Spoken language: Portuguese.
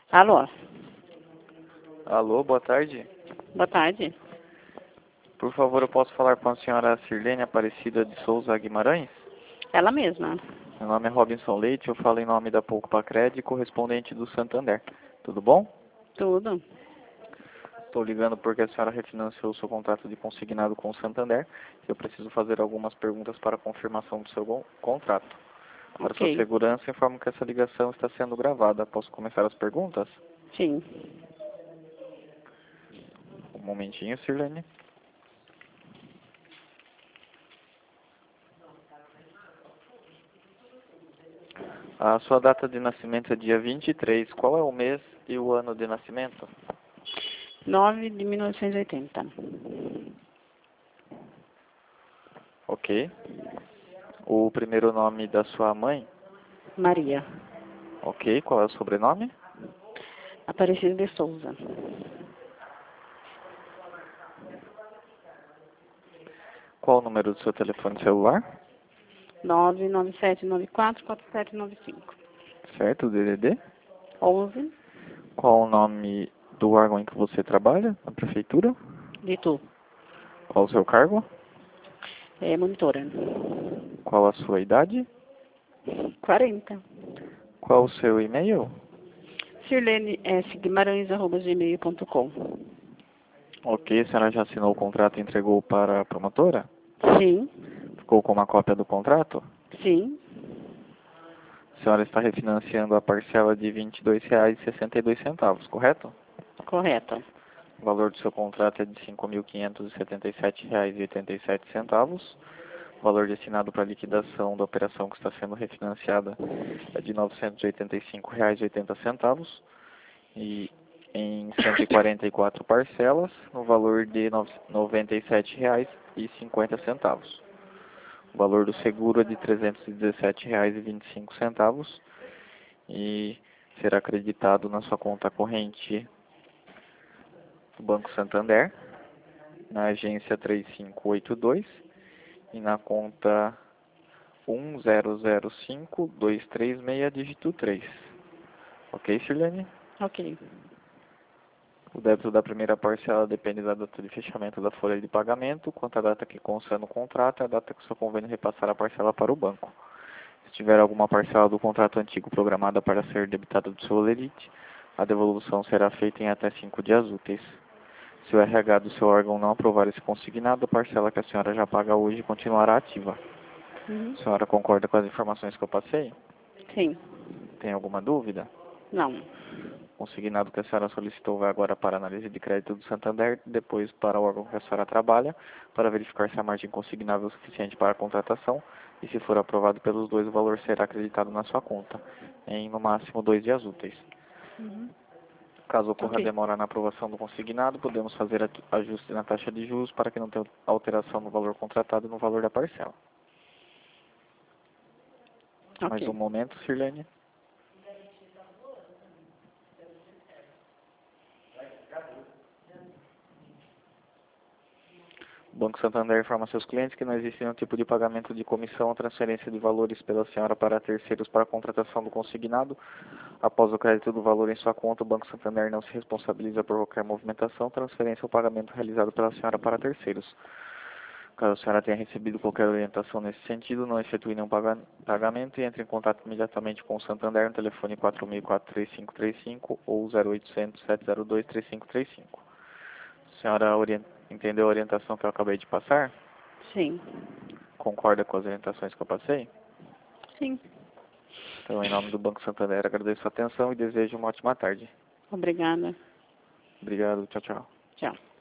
Alô, Alô, boa tarde. boa tarde. Por favor, eu posso falar com a senhora Sirlene Aparecida de Souza Guimarães? Ela mesma. Meu nome é Robinson Leite, eu falo em nome da Pouco Pacred, correspondente do Santander. Tudo bom? Tudo. Estou ligando porque a senhora refinanciou o seu contrato de consignado com o Santander e eu preciso fazer algumas perguntas para confirmação do seu contrato. Para sua Ok. segurança, informo que essa ligação está sendo gravada. Posso começar as perguntas? Sim. Um momentinho, Sirlene. A sua data de nascimento é dia 23. Qual é o mês e o ano de nascimento? 9 de 1980. Ok. O primeiro nome da sua mãe? Maria. Ok. Qual é o sobrenome? Aparecida de Souza. Qual o número do seu telefone celular? 997944795. Certo, DDD. 11 Qual o nome do órgão em que você trabalha? Na prefeitura? de Tu. Qual o seu cargo? Monitora. Qual a sua idade? 40. Qual o seu e-mail? Sirlene S. Guimarães@gmail.com. Ok, a senhora já assinou o contrato e entregou para a promotora? Sim. Ficou com uma cópia do contrato? Sim. A senhora está refinanciando a parcela de R$ 22,62, correto? Correto. O valor do seu contrato é de R$ 5.577,87. O valor destinado para a liquidação da operação que está sendo refinanciada é de R$ 985,80 e em 144 parcelas, no valor de R$ 97,50. O valor do seguro é de R$ 317,25 e será acreditado na sua conta corrente do Banco Santander, na agência 3582 e na conta 1005236, dígito 3. Ok, Sirlene? Ok. O débito da primeira parcela depende da data de fechamento da folha de pagamento, quanto à data que consta no contrato, é a data que o seu convênio repassar a parcela para o banco. Se tiver alguma parcela do contrato antigo programada para ser debitada do seu holerite, a devolução será feita em até 5 dias úteis. Se o RH do seu órgão não aprovar esse consignado, a parcela que a senhora já paga hoje continuará ativa. Uhum. A senhora concorda com as informações que eu passei? Sim. Tem alguma dúvida? Não. O consignado que a senhora solicitou vai agora para a análise de crédito do Santander, depois para o órgão que a senhora trabalha, para verificar se a margem consignável é suficiente para a contratação, e se for aprovado pelos dois, o valor será acreditado na sua conta, em no máximo 2 dias úteis. Uhum. Caso ocorra Ok. demora na aprovação do consignado, podemos fazer ajuste na taxa de juros para que não tenha alteração no valor contratado e no valor da parcela. Mais um Ok. momento, Sirlene. O Banco Santander informa a seus clientes que não existe nenhum tipo de pagamento de comissão ou transferência de valores pela senhora para terceiros para a contratação do consignado. Após o crédito do valor em sua conta, o Banco Santander não se responsabiliza por qualquer movimentação, transferência ou pagamento realizado pela senhora para terceiros. Caso a senhora tenha recebido qualquer orientação nesse sentido, não efetue nenhum pagamento e entre em contato imediatamente com o Santander no telefone 4004-3535 ou 0800 702 3535. A senhora entendeu a orientação que eu acabei de passar? Sim. Concorda com as orientações que eu passei? Sim. Então, em nome do Banco Santander, agradeço a atenção e desejo uma ótima tarde. Obrigada. Obrigado, tchau, tchau. Tchau.